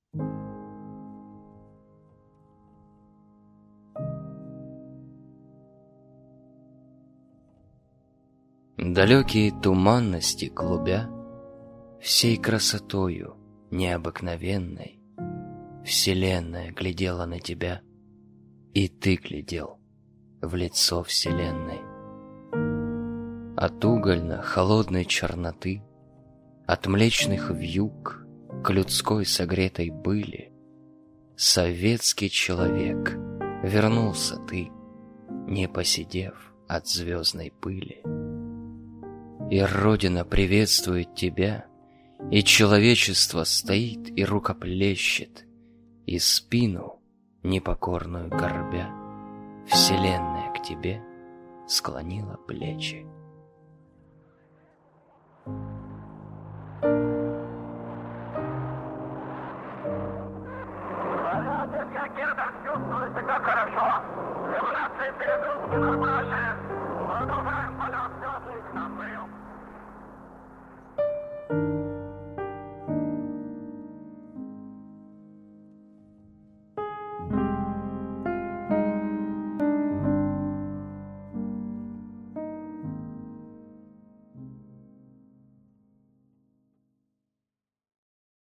Далекие туманности клубя, всей красотою необыкновенной, Вселенная глядела на тебя, и ты глядел в лицо Вселенной. От угольно-холодной черноты, от млечных вьюг к людской согретой пыли, советский человек, вернулся ты, не посидев от звездной пыли. И Родина приветствует тебя, и человечество стоит и рукоплещет, и спину непокорную горбя Вселенная к тебе склонила плечи. Чувствуете, как хорошо. Вибрации перегрузки нормальные. Продолжаем полет, все отлично. Прием.